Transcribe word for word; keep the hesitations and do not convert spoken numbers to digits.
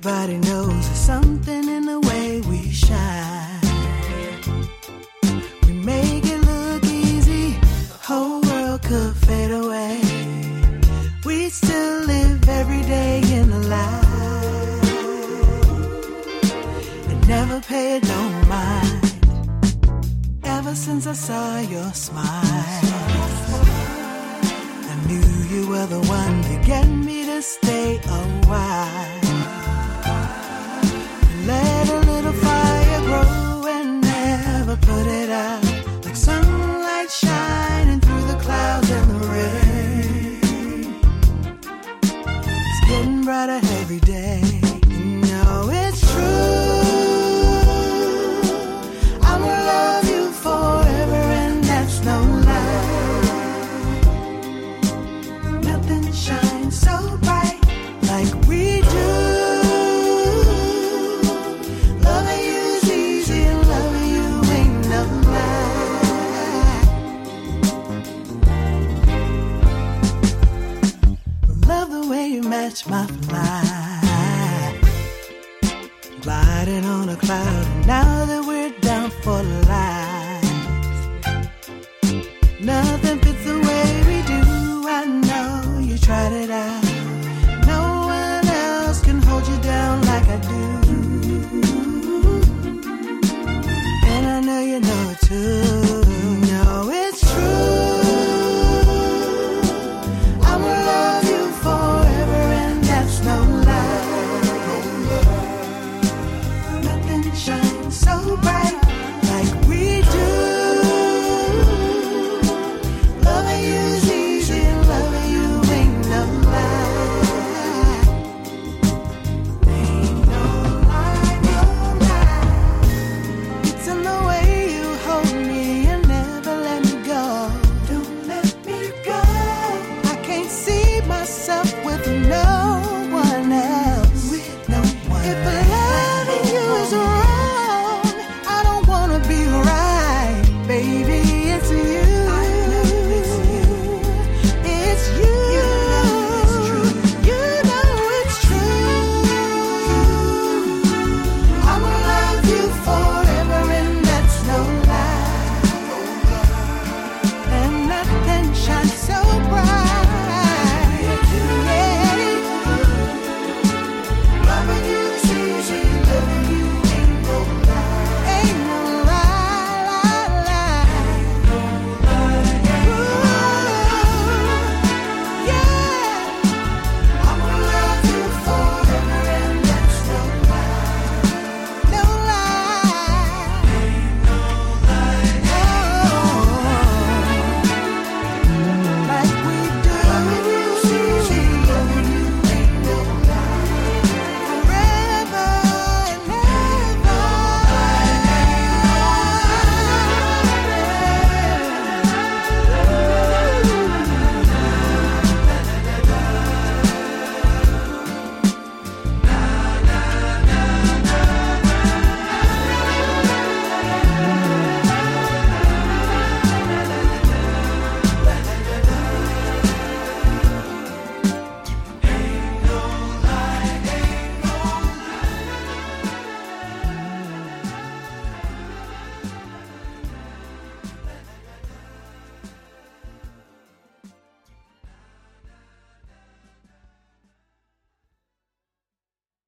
Everybody knows there's something in the way we shine. We make it look easy, the whole world could fade away. We still live every day in the light and never pay it no mind. Ever since I saw your smile, I knew you were the one to get me to stay a while. Let a little fire grow and never put it out. Like sunlight shining through the clouds and the rain. It's getting brighter every day. You know it's true. I'm gonna love you forever and that's no lie. Nothing shines so bright like we do. Match my fly, gliding on a cloud. And now that we're down for life,